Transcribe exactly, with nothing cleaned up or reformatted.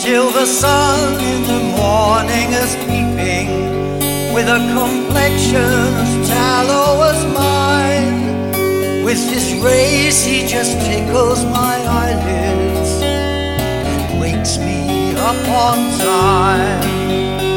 till the sun in the morning is peeping with a complexion as tallow as mine. With his rays he just tickles my eyelids and wakes me up on time.